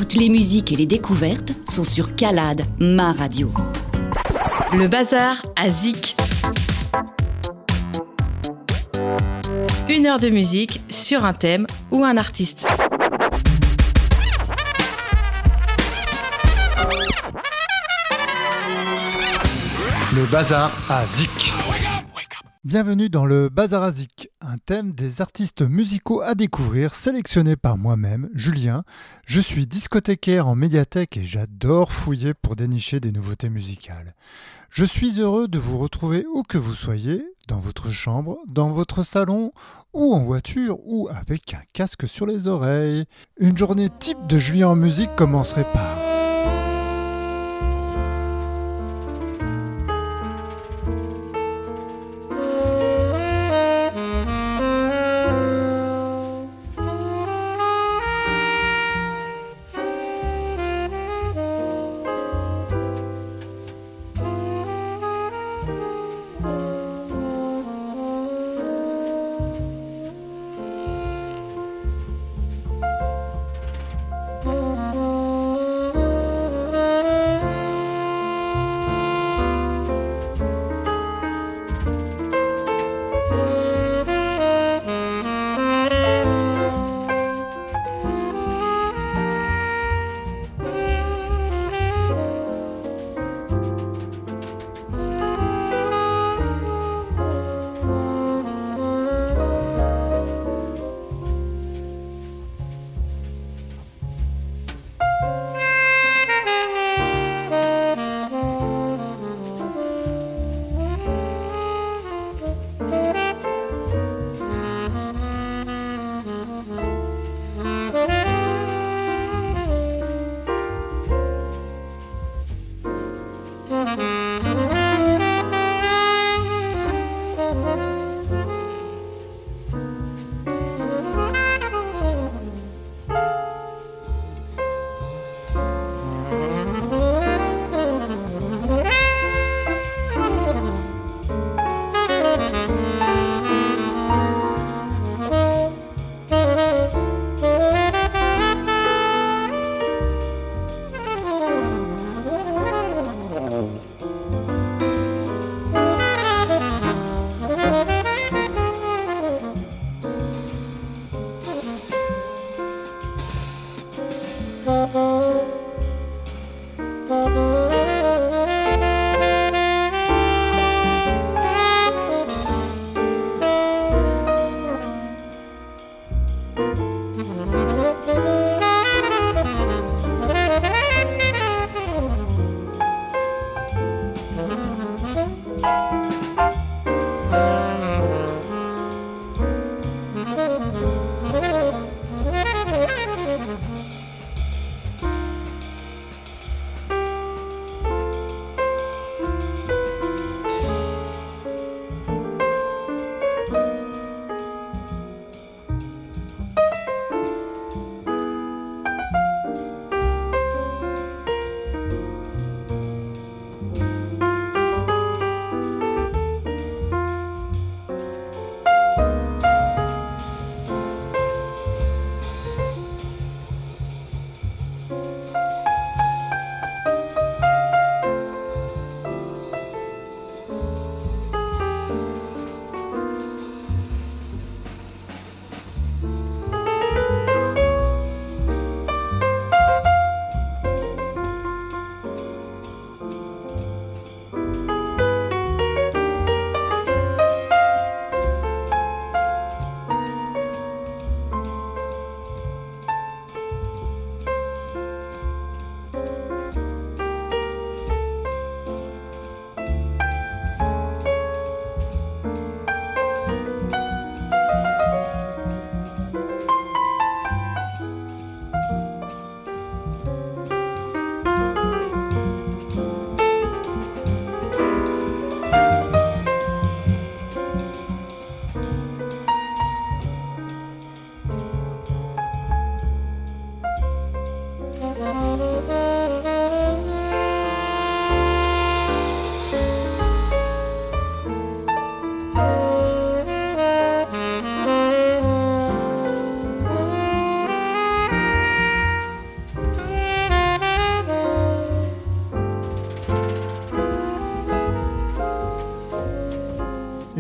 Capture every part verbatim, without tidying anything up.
Toutes les musiques et les découvertes sont sur Calade, ma radio. Le bazar à Zik. Une heure de musique sur un thème ou un artiste. Le bazar à Zik. Bienvenue dans le bazar à Zik, un thème des artistes musicaux à découvrir sélectionné par moi-même, Julien. Je suis discothécaire en médiathèque et j'adore fouiller pour dénicher des nouveautés musicales. Je suis heureux de vous retrouver où que vous soyez, dans votre chambre, dans votre salon, ou en voiture, ou avec un casque sur les oreilles. Une journée type de Julien en musique commencerait par...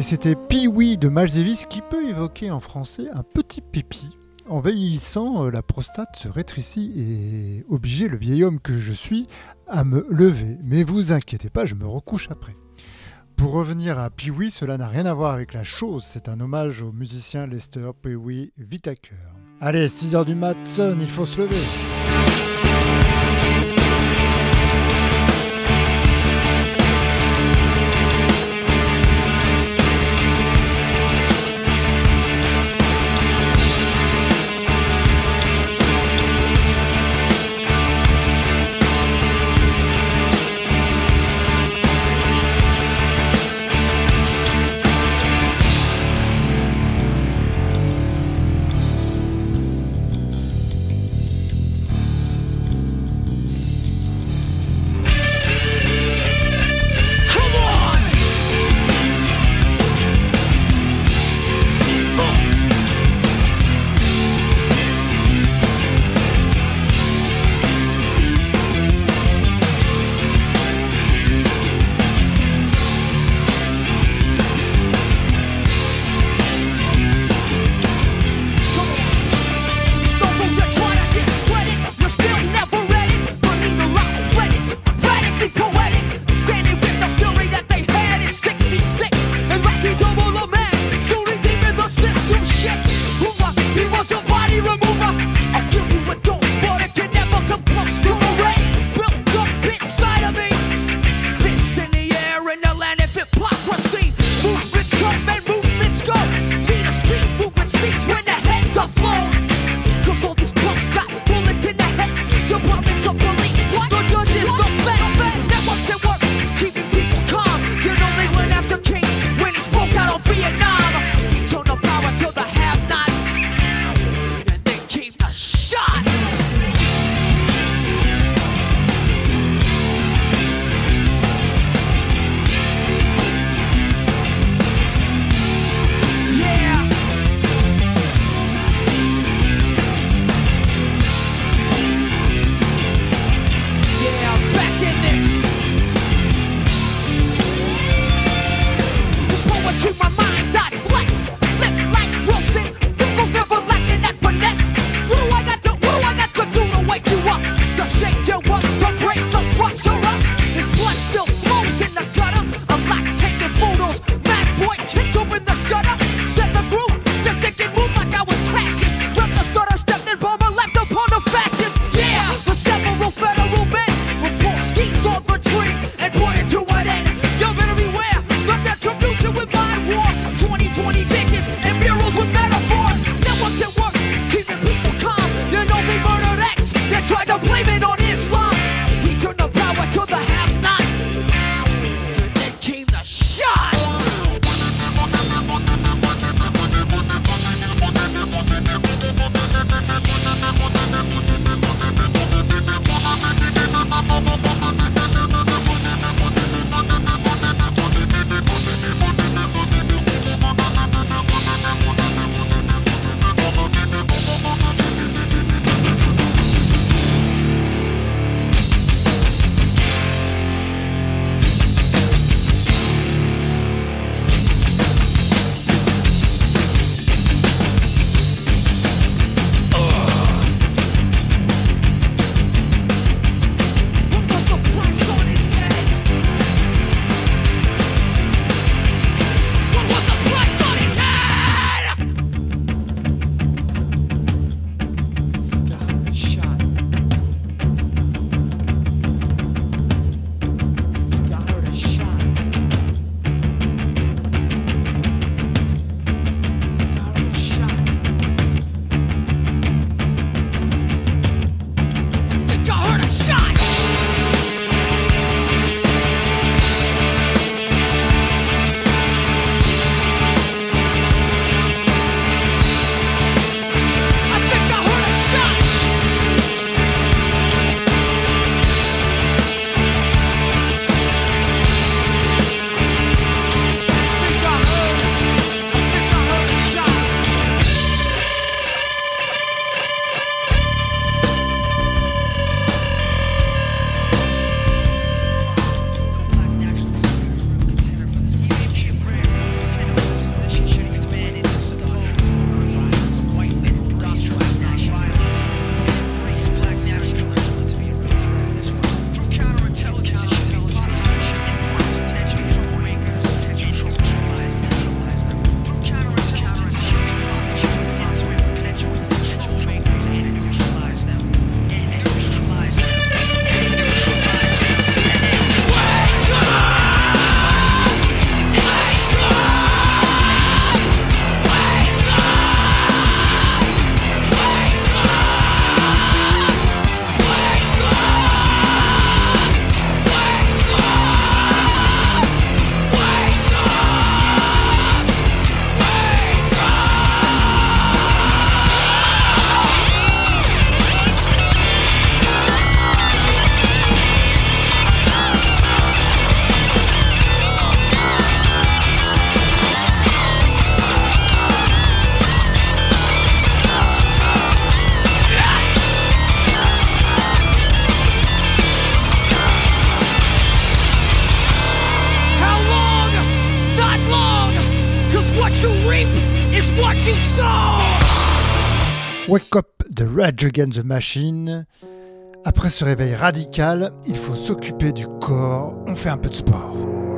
Et c'était Pee-wee de Miles Davis qui peut évoquer en français un petit pipi. En vieillissant, la prostate se rétrécit et obliger le vieil homme que je suis à me lever. Mais vous inquiétez pas, je me recouche après. Pour revenir à Pee-wee, cela n'a rien à voir avec la chose, c'est un hommage au musicien Lester Pee-wee Whitaker. Allez, six heures du mat, sonne, il faut se lever. fucking soul. Wake Up de Rage Against the Machine. Après ce réveil radical, il faut s'occuper du corps. On fait un peu de sport.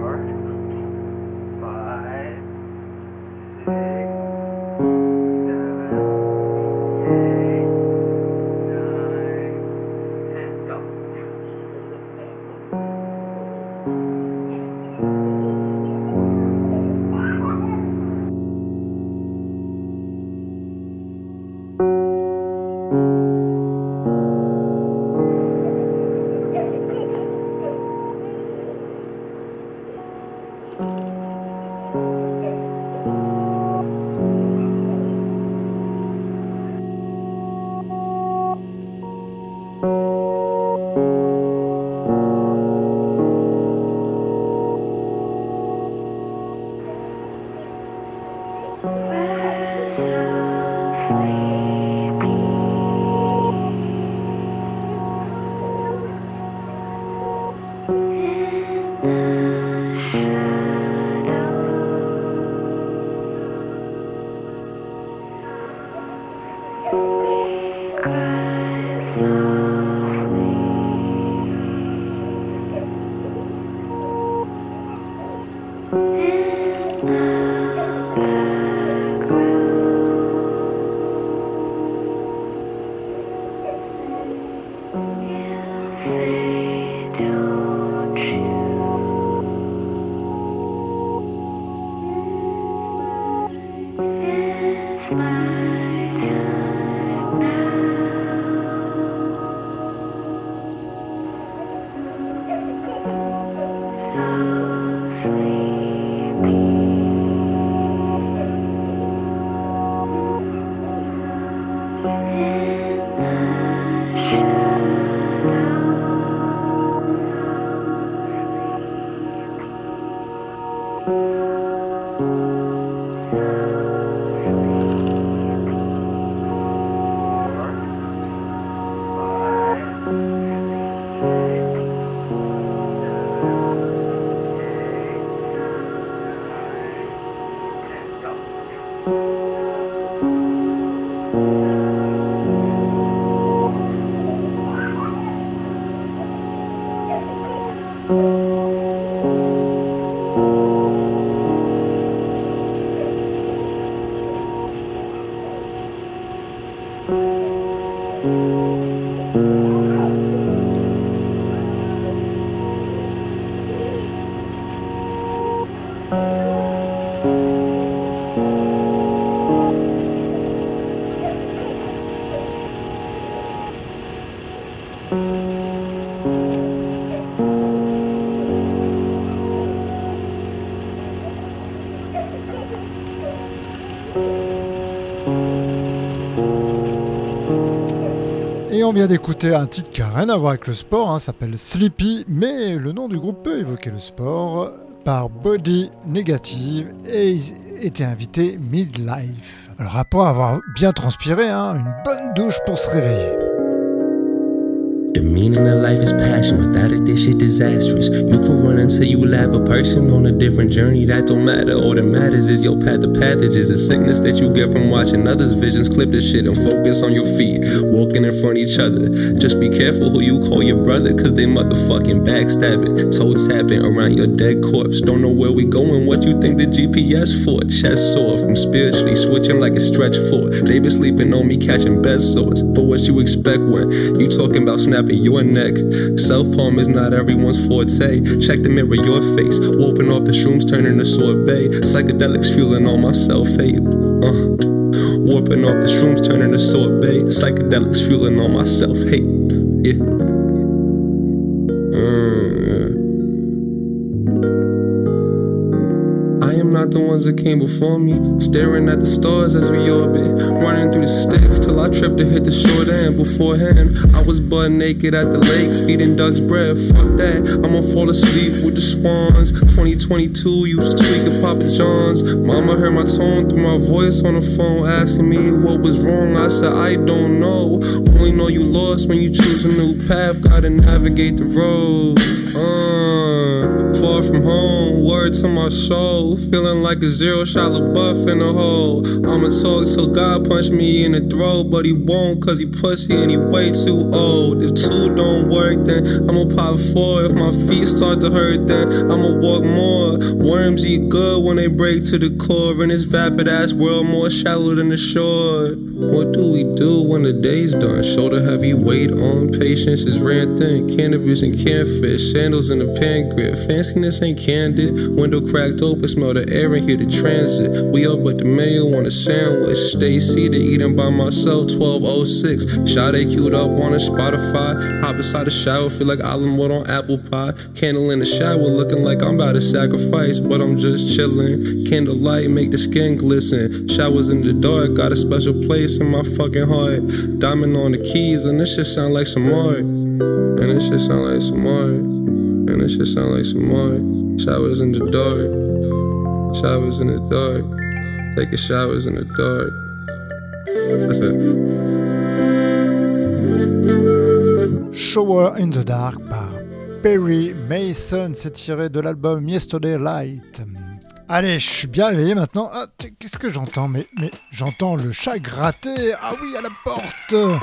On vient d'écouter un titre qui n'a rien à voir avec le sport, hein, s'appelle Sleepy, mais le nom du groupe peut évoquer le sport, par Body Negative, et ils étaient invités Midlife. Alors après avoir bien transpiré, hein, une bonne douche pour se réveiller. The meaning of life is passion. Without it, this shit disastrous. You can run until you lap a person on a different journey. That don't matter. All that matters is your path. The passage is a sickness that you get from watching others' visions. Clip the shit and focus on your feet. Walking in front of each other. Just be careful who you call your brother, cause they motherfucking backstabbing. Toe tapping around your dead corpse. Don't know where we going, what you think the G P S for? Chest sore from spiritually switching like a stretch for. They been sleeping on me catching bed sores. But what you expect when you talking about snapping your neck? Self-harm is not everyone's forte. Check the mirror, your face. Whooping off the shrooms, turning to sorbet. Psychedelics fueling all my self-hate. Uh. Warping off the shrooms, turning to sorbet. Psychedelics fueling all my self-hate. Yeah. Uh. I am not the ones that came before me. Staring at the stars as we orbit. Running through the sticks till I tripped to hit the short end. Beforehand, I was butt naked at the lake, feeding Doug's bread. Fuck that, I'ma fall asleep with the swans. twenty twenty-two, used to tweak at Papa John's. Mama heard my tone through my voice on the phone, asking me what was wrong. I said, I don't know. Only know you lost when you choose a new path. Gotta navigate the road. Uh, far from home, word to my soul. Feeling feeling like a zero shot LaBeouf in a hole. I'ma talk till God punch me in the throat, but he won't cause he pussy and he way too old. If two don't work, then I'ma pop four. If my feet start to hurt, then I'ma walk more. Worms eat good when they break to the core, in this vapid ass world more shallow than the shore. What do we do when the day's done? Shoulder heavy weight on, patience is ran thin. Cannabis and can't fit, sandals in the pan grip. Fanciness ain't candid, window cracked open, smell the air and hear the transit. We up with the mayo on a sandwich, stay seated eating by myself, twelve oh six. Sade queued up on a Spotify, hop inside the shower, feel like Allenwood on apple pie. Candle in the shower looking like I'm about to sacrifice, but I'm just chilling. Candlelight make the skin glisten, showers in the dark, got a special place in my fucking heart. Diamond on the keys, and this shit sound like some art. And this shit sound like some art. And this shit sound like some art. Showers in the dark. Showers in the dark. Taking showers in the dark. That's it. Shower in the Dark par Perry Mason, c'est tiré de l'album Yesterday Light. Allez, je suis bien réveillé maintenant. Ah, qu'est-ce que j'entends? Mais, mais j'entends le chat gratter. Ah oui, à la porte.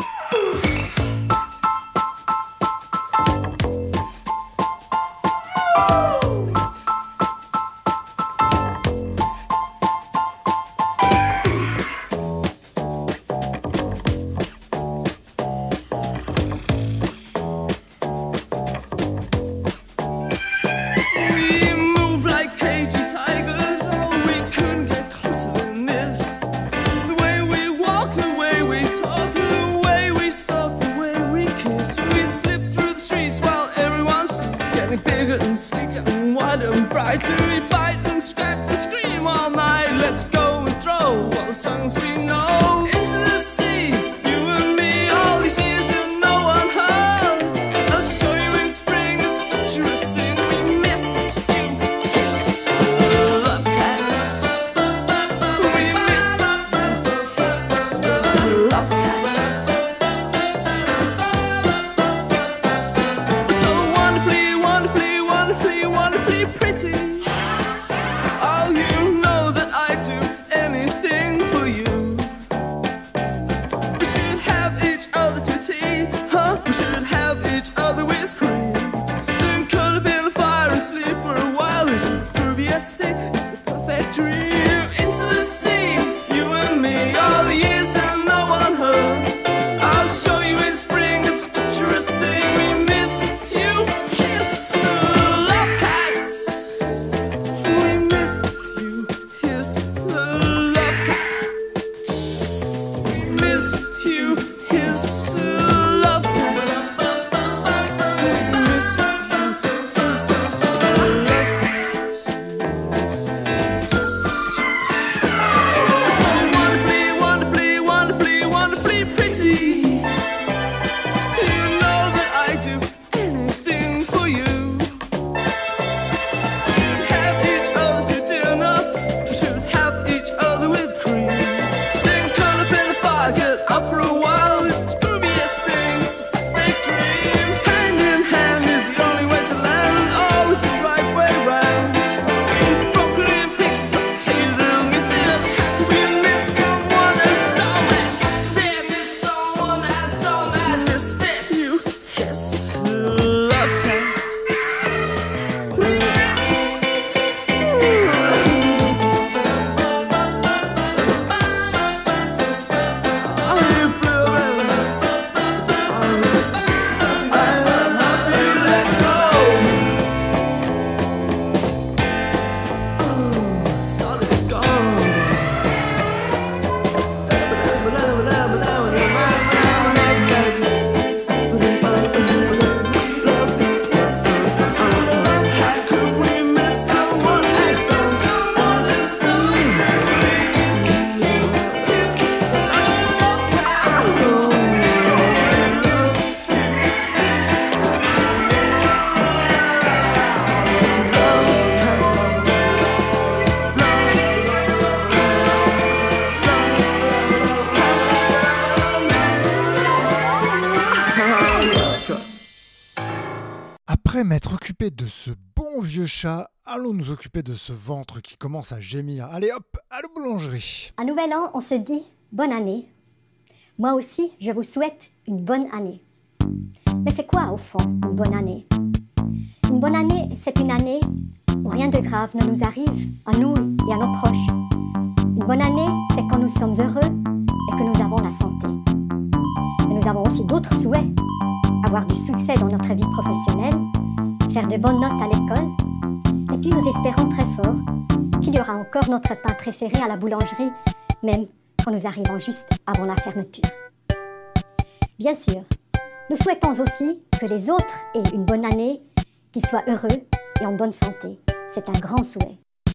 Après m'être occupé de ce bon vieux chat, allons nous occuper de ce ventre qui commence à gémir. Allez hop, à la boulangerie. À Nouvel An, on se dit bonne année. Moi aussi, je vous souhaite une bonne année. Mais c'est quoi, au fond, une bonne année? Une bonne année, c'est une année où rien de grave ne nous arrive, à nous et à nos proches. Une bonne année, c'est quand nous sommes heureux et que nous avons la santé. Mais nous avons aussi d'autres souhaits. Avoir du succès dans notre vie professionnelle, faire de bonnes notes à l'école, et puis nous espérons très fort qu'il y aura encore notre pain préféré à la boulangerie, même quand nous arrivons juste avant la fermeture. Bien sûr, nous souhaitons aussi que les autres aient une bonne année, qu'ils soient heureux et en bonne santé. C'est un grand souhait.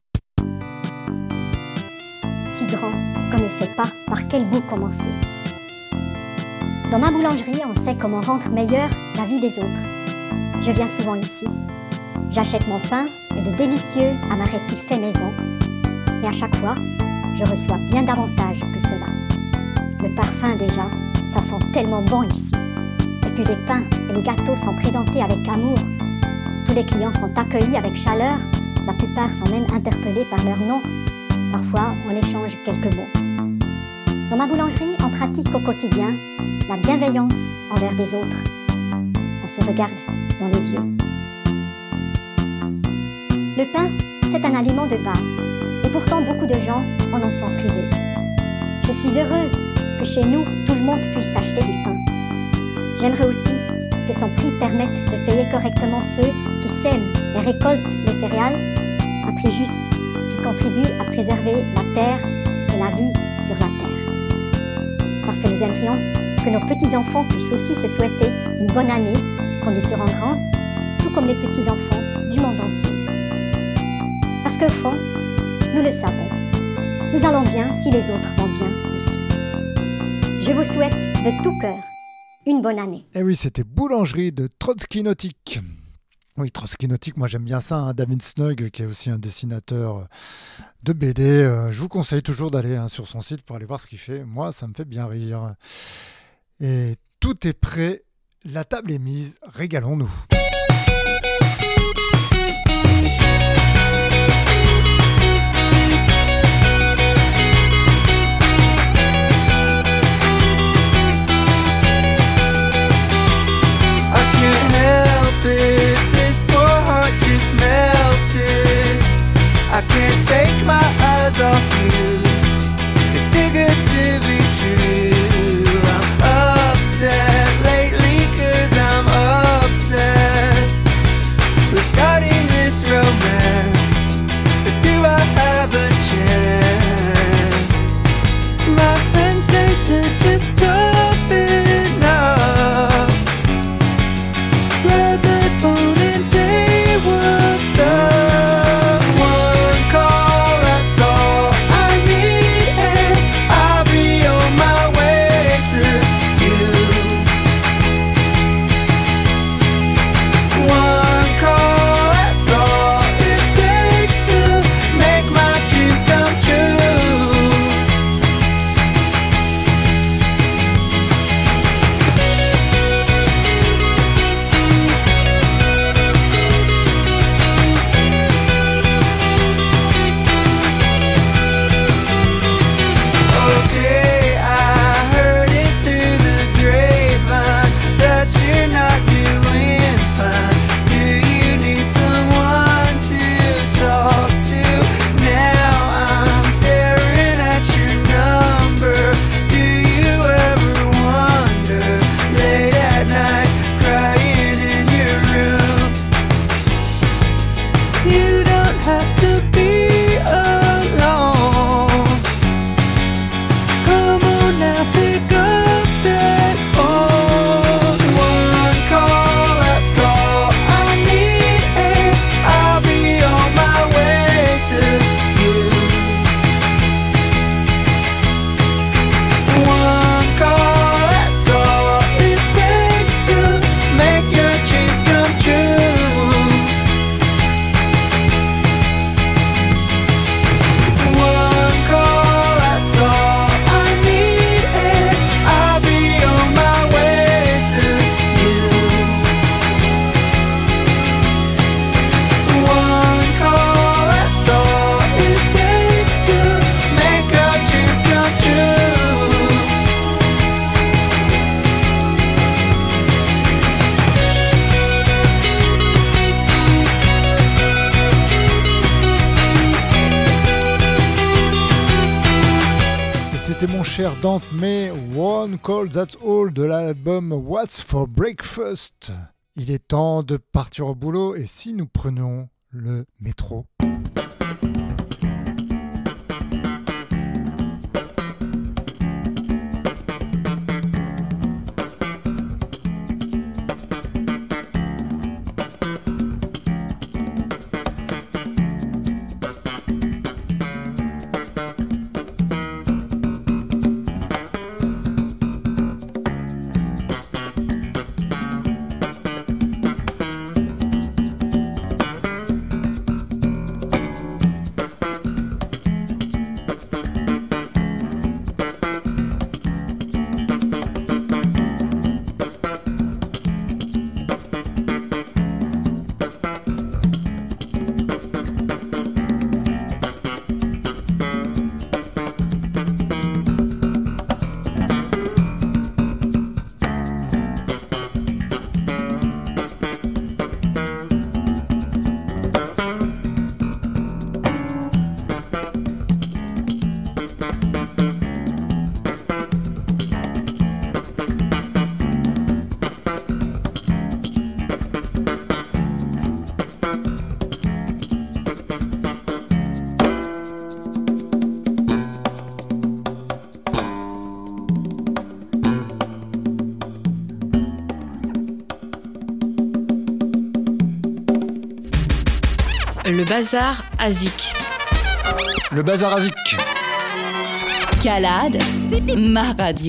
Si grand qu'on ne sait pas par quel bout commencer. Dans ma boulangerie, on sait comment rendre meilleure la vie des autres. Je viens souvent ici. J'achète mon pain et de délicieux amaretti fait maison. Mais à chaque fois, je reçois bien davantage que cela. Le parfum déjà, ça sent tellement bon ici. Et puis les pains et les gâteaux sont présentés avec amour. Tous les clients sont accueillis avec chaleur. La plupart sont même interpellés par leur nom. Parfois, on échange quelques mots. Dans ma boulangerie, on pratique au quotidien la bienveillance envers des autres. On se regarde dans les yeux. Le pain, c'est un aliment de base. Et pourtant, beaucoup de gens en en sont privés. Je suis heureuse que chez nous, tout le monde puisse acheter du pain. J'aimerais aussi que son prix permette de payer correctement ceux qui sèment et récoltent les céréales, un prix juste qui contribue à préserver la terre et la vie sur la terre. Parce que nous aimerions que nos petits-enfants puissent aussi se souhaiter une bonne année quand ils seront grands, tout comme les petits-enfants du monde entier. Parce qu'au fond, nous le savons, nous allons bien si les autres vont bien aussi. Je vous souhaite de tout cœur une bonne année. Eh oui, c'était Boulangerie de Trotsky Nautique. Oui, Trotsky Nautique, moi j'aime bien ça, hein. David Snug, qui est aussi un dessinateur de B D. Euh, je vous conseille toujours d'aller hein, sur son site pour aller voir ce qu'il fait. Moi, ça me fait bien rire. Et tout est prêt, la table est mise, régalons-nous. I can't take my eyes off you. It's too good to be true. I'm upset lately 'cause I'm upset. chère Dante May, One Call That's All de l'album What's for Breakfast. Il est temps de partir au boulot et si nous prenons le métro ? Le bazar à Zik. Le bazar à Zik. Calade, ma radio.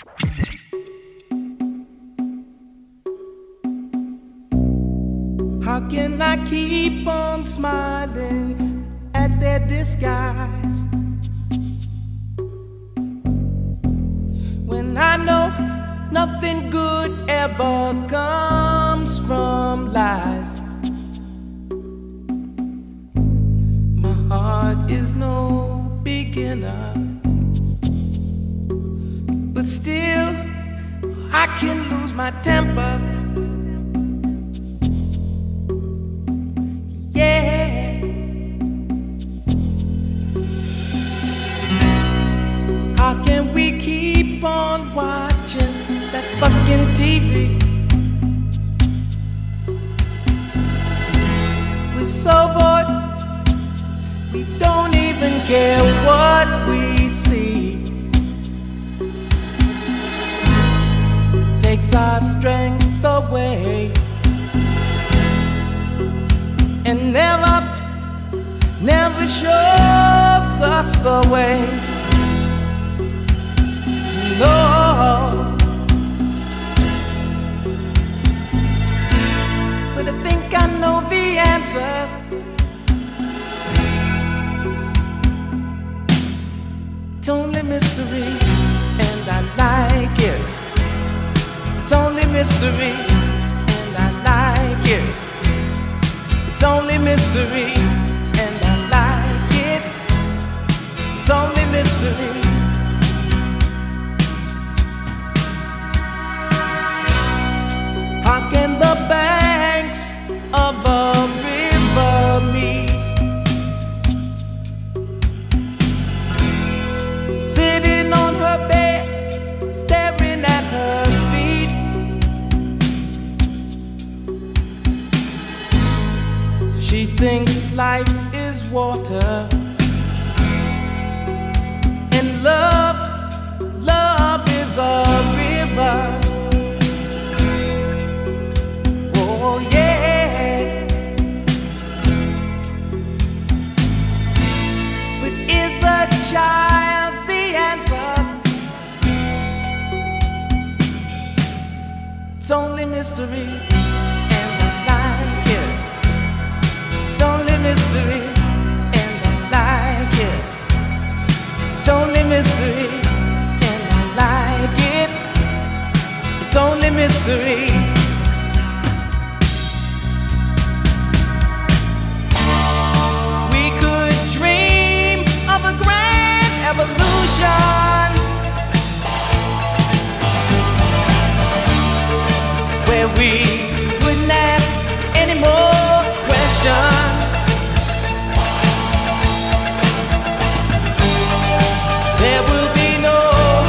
How can I keep on smiling at their disguise when I know nothing good ever comes from lies? My heart is no beginner, but still I can lose my temper. Yeah. How can we keep on watching that fucking T V? We're so bored, we don't even care what we see. Takes our strength away and never, never shows us the way. No, but I think I know the answer. It's only mystery, and I like it. It's only mystery, and I like it. It's only mystery, and I like it. It's only mystery. How can the banks of a river meet? Sitting on her bed, staring at her feet. She thinks life is water, and love, love is a river. Oh yeah. But is a child the answer? It's only mystery, and I like it. It's only mystery, and I like it. It's only mystery, and I like it. It's only mystery. We could dream of a grand evolution where we wouldn't ask any more questions. There will be no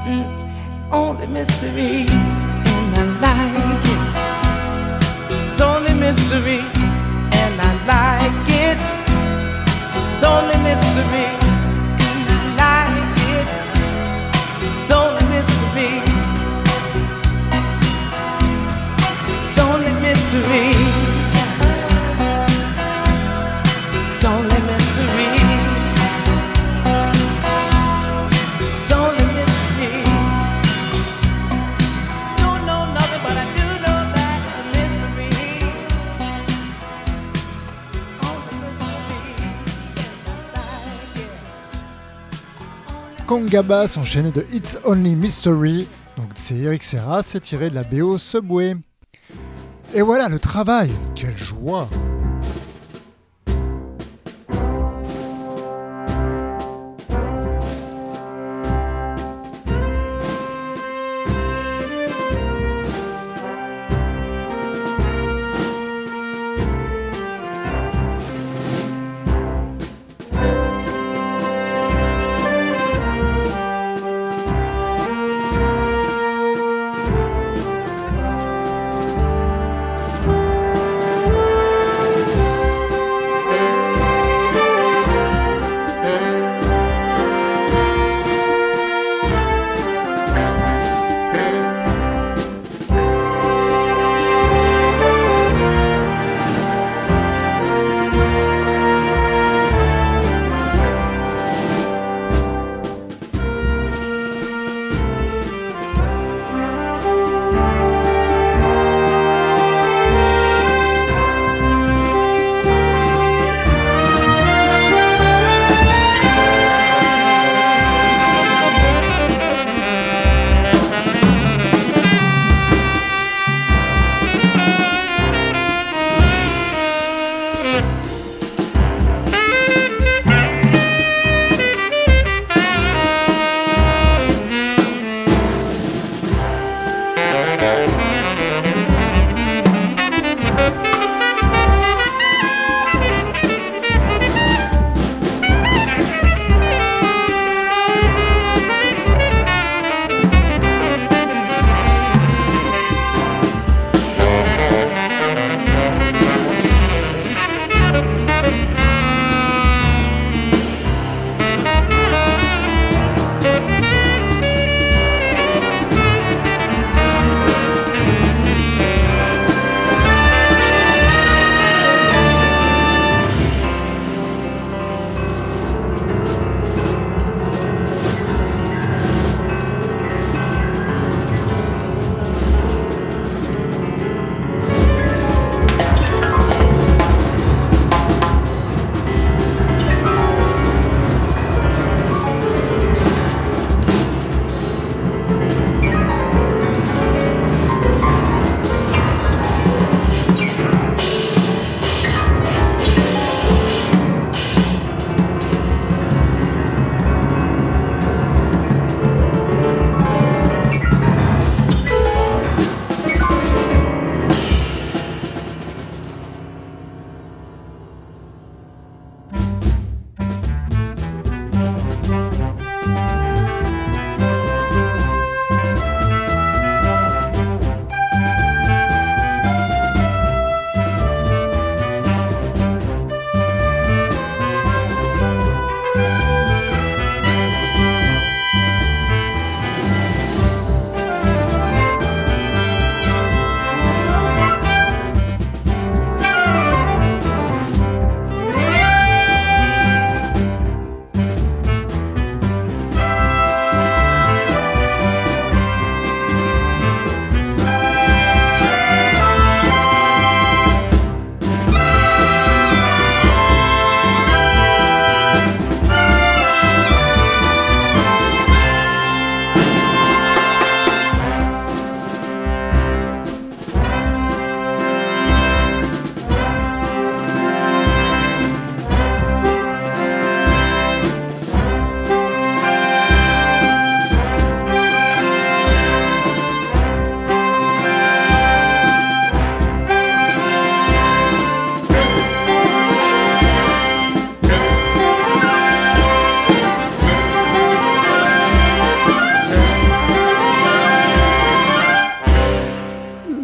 mm, only mystery, and I like it. It's only mystery, and I like it. It's only mystery, and I like it. It's only mystery. It's only mystery. It's only mystery. It's only mystery. Don't know nothing, but I do know that it's a mystery. Only mystery. And I like it. Conga Bass enchaîné de It's Only Mystery. Donc c'est Eric Serra, c'est tiré de la B O Subway. Et voilà le travail, quelle joie!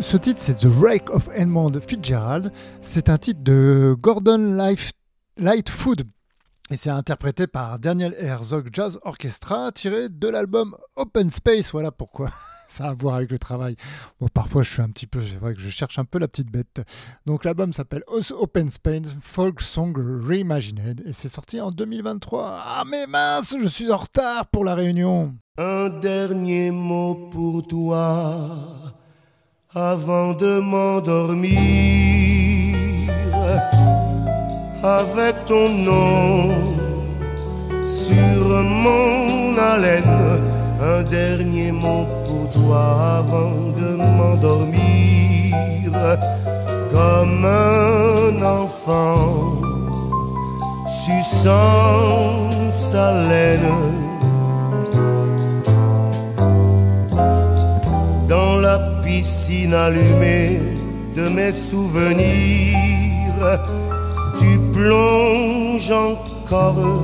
ce titre, c'est The Wreck of Edmond Fitzgerald. C'est un titre de Gordon Life, Lightfoot. Et c'est interprété par Daniel Herzog Jazz Orchestra, tiré de l'album Open Space. Voilà pourquoi ça a à voir avec le travail. Bon, parfois, je suis un petit peu, c'est vrai que je cherche un peu la petite bête. Donc, l'album s'appelle Open Space Folk Song Reimagined et c'est sorti en deux mille vingt-trois. Ah, mais mince, je suis en retard pour la réunion. Un dernier mot pour toi avant de m'endormir. Avec ton nom sur mon haleine, un dernier mot pour toi avant de m'endormir. Comme un enfant suçant sa laine dans la piscine allumée de mes souvenirs. Tu plonges encore,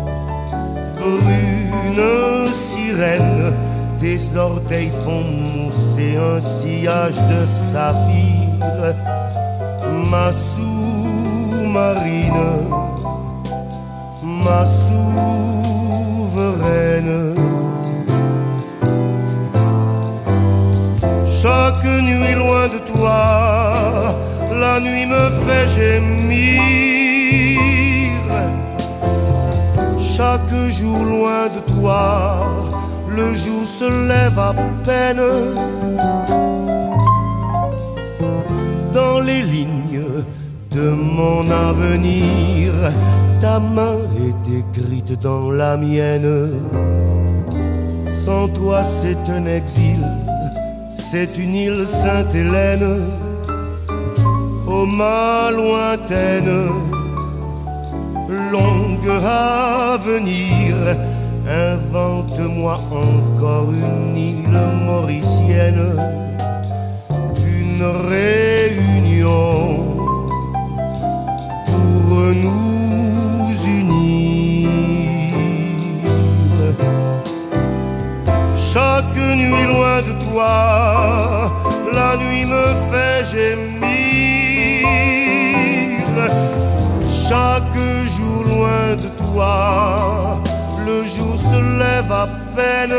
brune sirène, tes orteils font mousser un sillage de saphir. Ma sous-marine, ma souveraine. Chaque nuit loin de toi, la nuit me fait gémir. Chaque jour loin de toi, le jour se lève à peine. Dans les lignes de mon avenir, ta main est écrite dans la mienne. Sans toi c'est un exil, c'est une île Sainte-Hélène. Ô ma lointaine, longue à venir, invente-moi encore une île mauricienne, une réunion pour nous unir. Chaque nuit loin de toi, la nuit me fait gémir. Chaque jour loin de toi, le jour se lève à peine.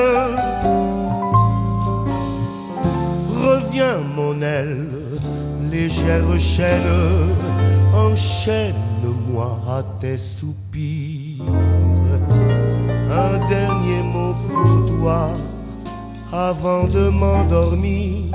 Reviens mon aile, légère chaîne, enchaîne-moi à tes soupirs. Un dernier mot pour toi avant de m'endormir.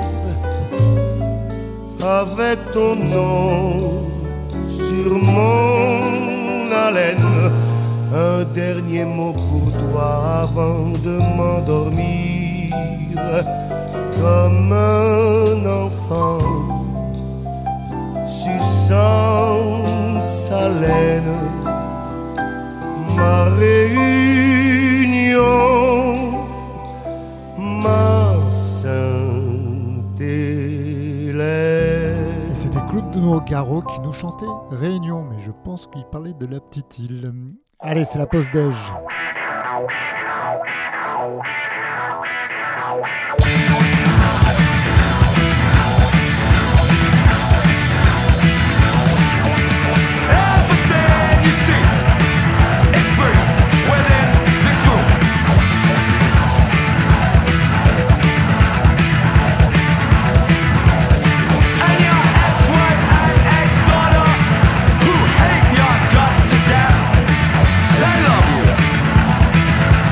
Avec ton nom sur mon haleine, un dernier mot pour toi avant de m'endormir. Comme un enfant suçant sa laine, ma réunion, ma sainte Hélène. C'était Claude de Nogaro qui nous chantait Réunion, mais je pense qu'il parlait de la petite île. Allez, c'est la pause déj. They love you.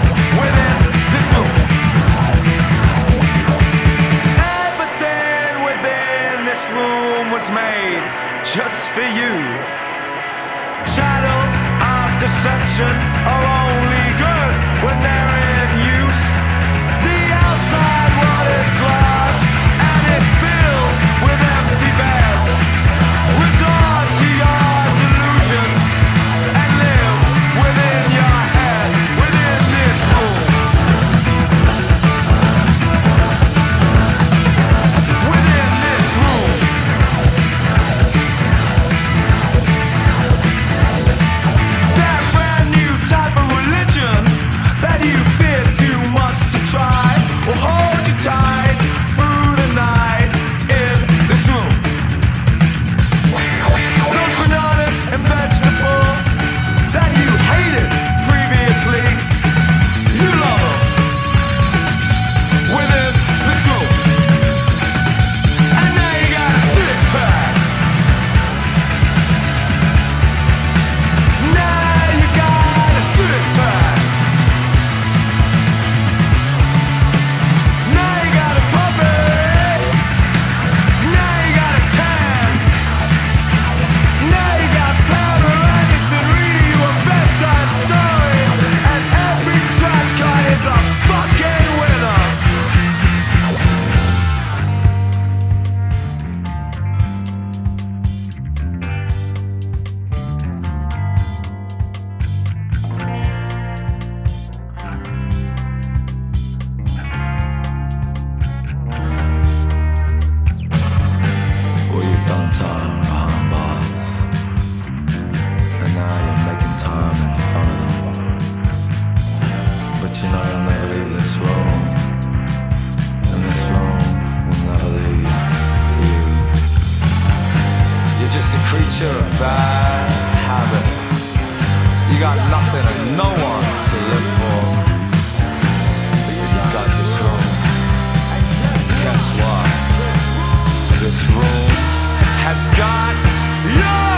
you know you'll never leave this room, and this room will never leave you. You're just a creature of bad habit. You got nothing and no one to live for, but you've got this room. Guess what? This room has got you!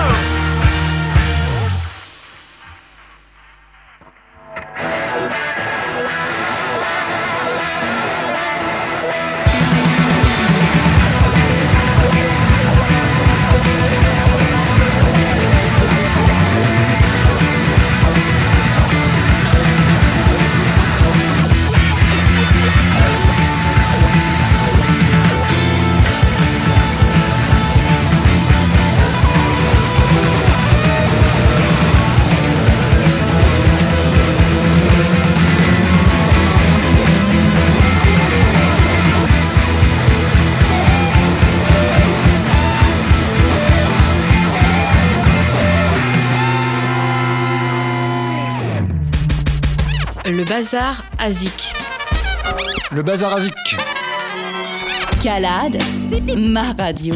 Le bazar à Zik. Le bazar à Zik. Calade, ma radio.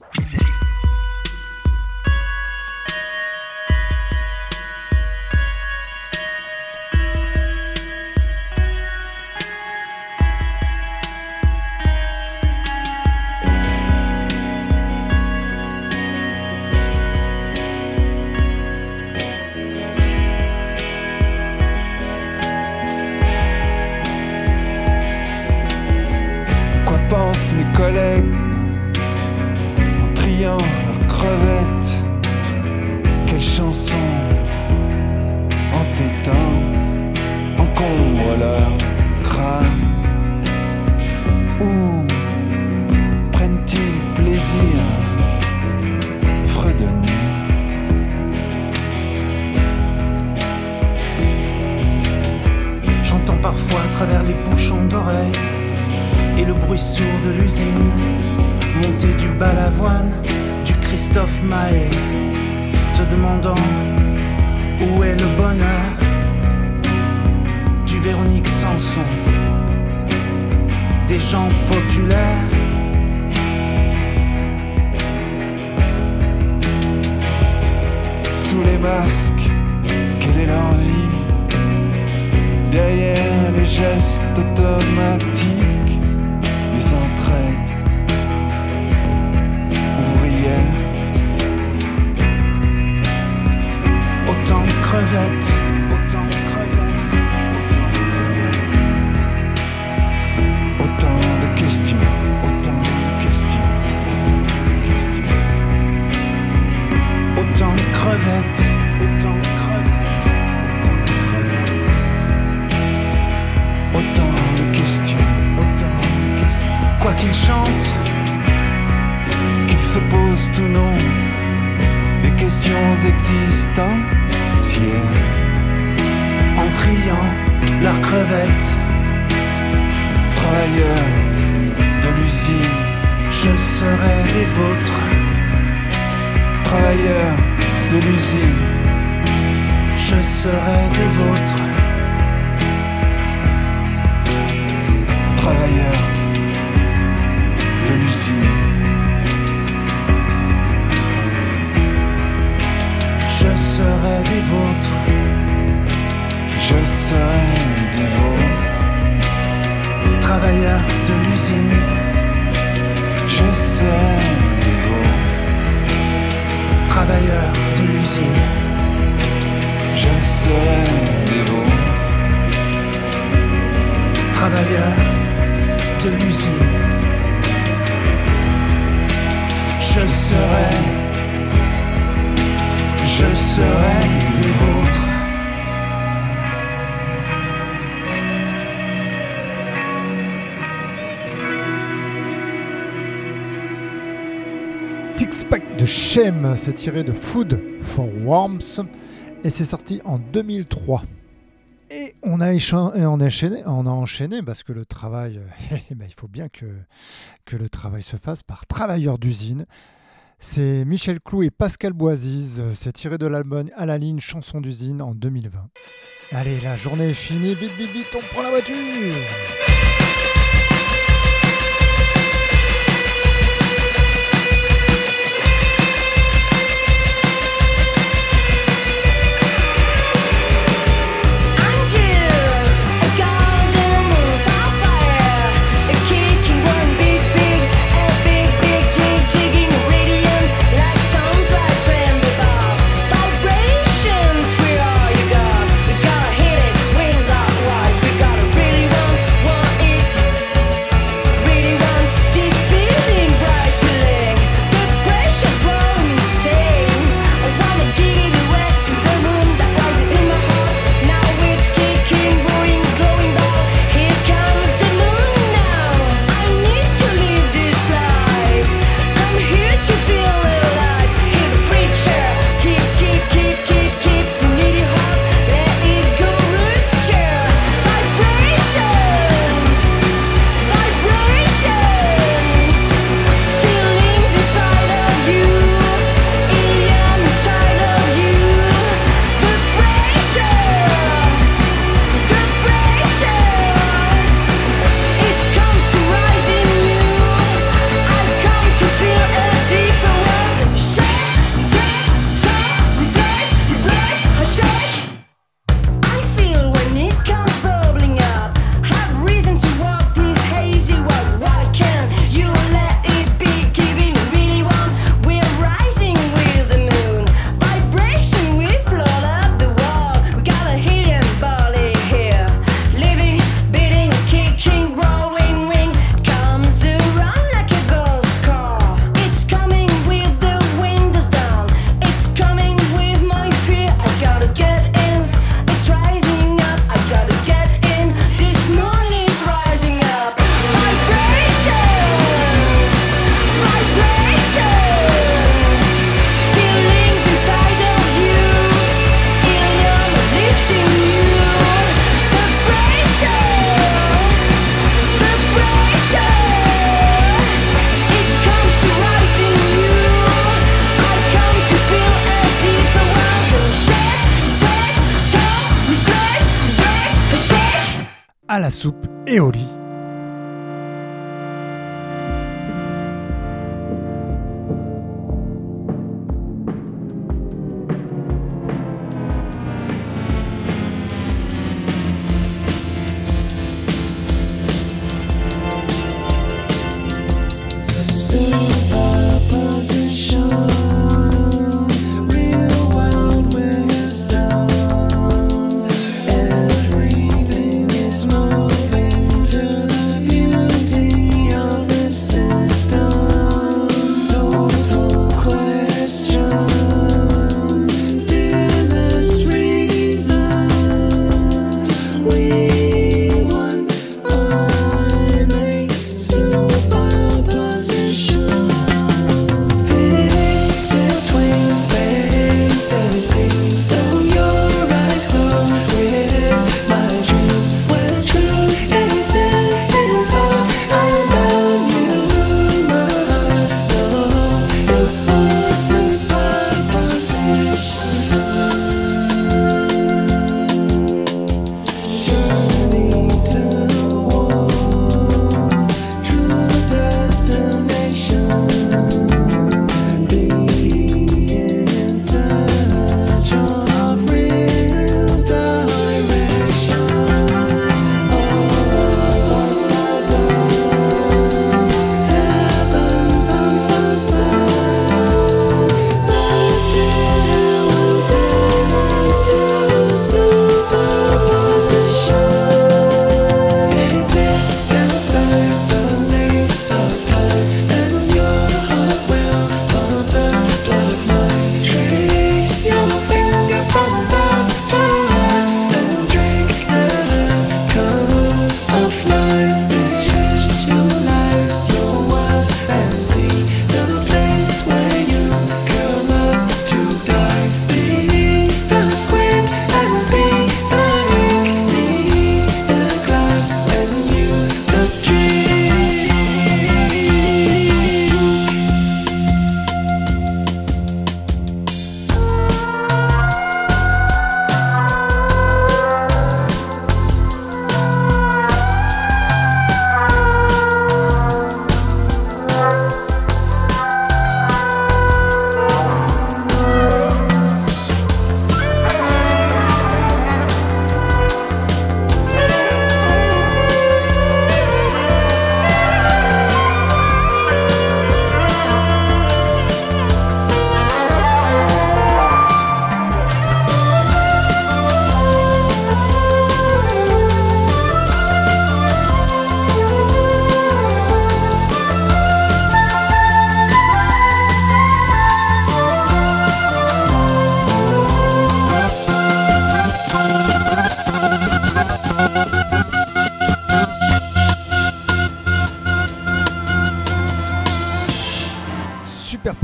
Mes collègues en triant leurs crevettes, quelle chanson entêtante encombre leur crâne. Où prennent-ils plaisir à fredonner? J'entends parfois à travers les bouchons d'oreilles et le bruit sourd de l'usine, monter du balavoine, du Christophe Maé, se demandant où est le bonheur, du Véronique Sanson, des gens populaires. Sous les masques, quelle est leur vie? Derrière les gestes automatiques, les entraides ouvrières. Autant de crevettes, autant de crevettes, autant de questions, autant de questions, autant de questions, autant de crevettes, autant de crevettes, autant de questions. Quoi qu'ils chantent, qu'ils se posent ou non des questions existentielles, en triant leurs crevettes, travailleurs de l'usine, je serai des vôtres. Travailleurs de l'usine, je serai des vôtres. Travailleurs de l'usine, je serai des vôtres. Je serai des vôtres. Travailleurs de l'usine, je serai des vôtres. Travailleurs de l'usine, je serai des vôtres. Travailleurs de l'usine, je serai, je serai des vôtres. Six Pack de Shem, c'est tiré de Food for Worms et c'est sorti en deux mille trois. Et on a, écha- et on a enchaîné, on a enchaîné parce que le travail, eh ben, il faut bien que, que le travail se fasse par travailleurs d'usine. C'est Michel Clou et Pascal Boisiz. C'est tiré de l'album À la ligne, chanson d'usine en deux mille vingt. Allez, la journée est finie. Vite, vite, vite, on prend la voiture. À la soupe et au lit. Just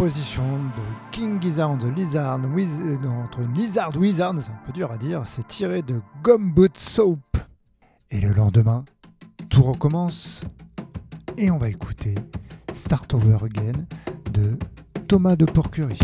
composition de King Gizzard and the Lizard, Wiz- euh, non, entre Lizard Wizard, c'est un peu dur à dire, c'est tiré de Gumboot Soap. Et le lendemain, tout recommence et on va écouter Start Over Again de Thomas de Porquerie.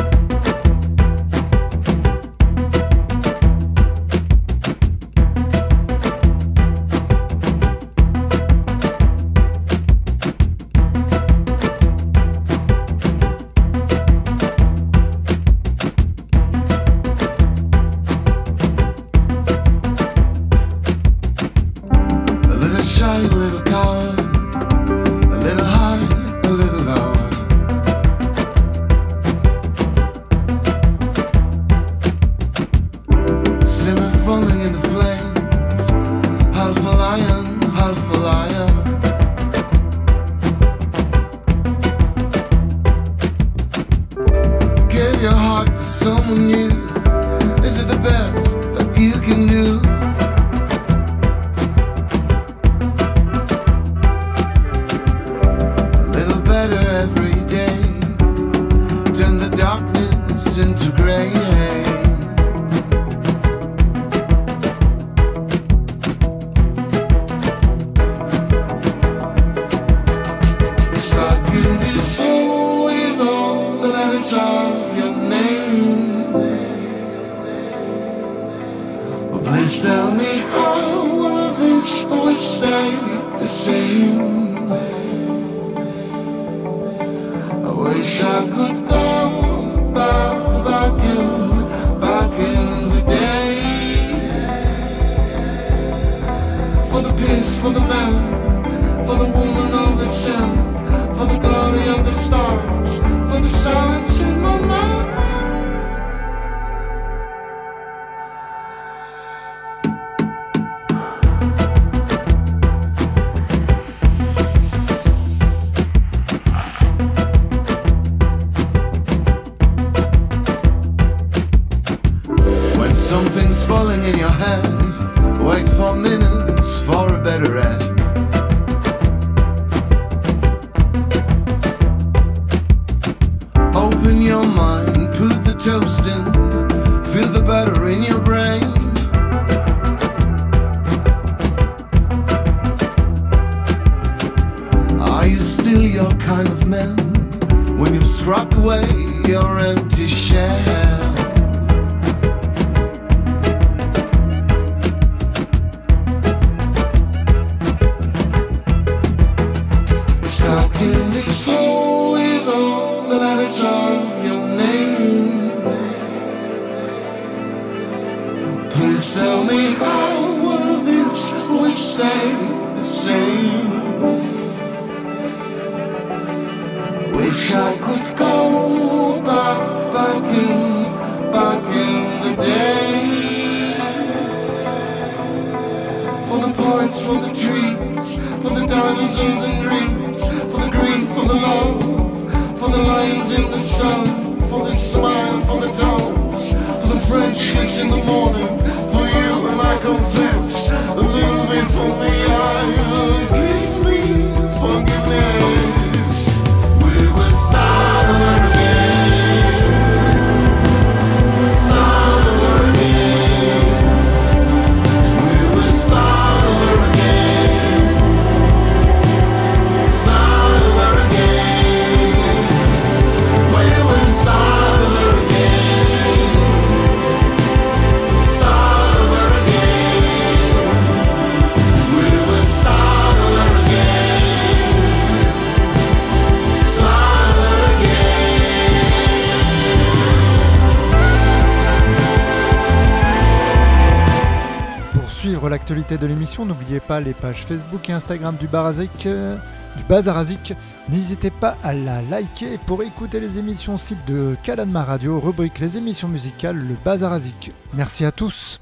L'actualité de l'émission, n'oubliez pas les pages Facebook et Instagram du Barazik, euh, du Bazarazik. N'hésitez pas à la liker. Pour écouter les émissions site de Calade Ma Radio, rubrique les émissions musicales, le Bazarazik. Merci à tous.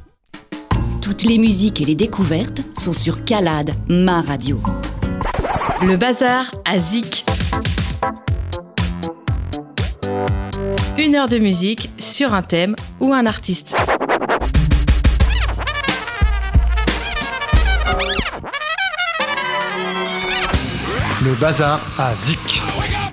Toutes les musiques et les découvertes sont sur Calade Ma Radio. Le Bazar à Zik. Une heure de musique sur un thème ou un artiste. Le Bazar à Zik.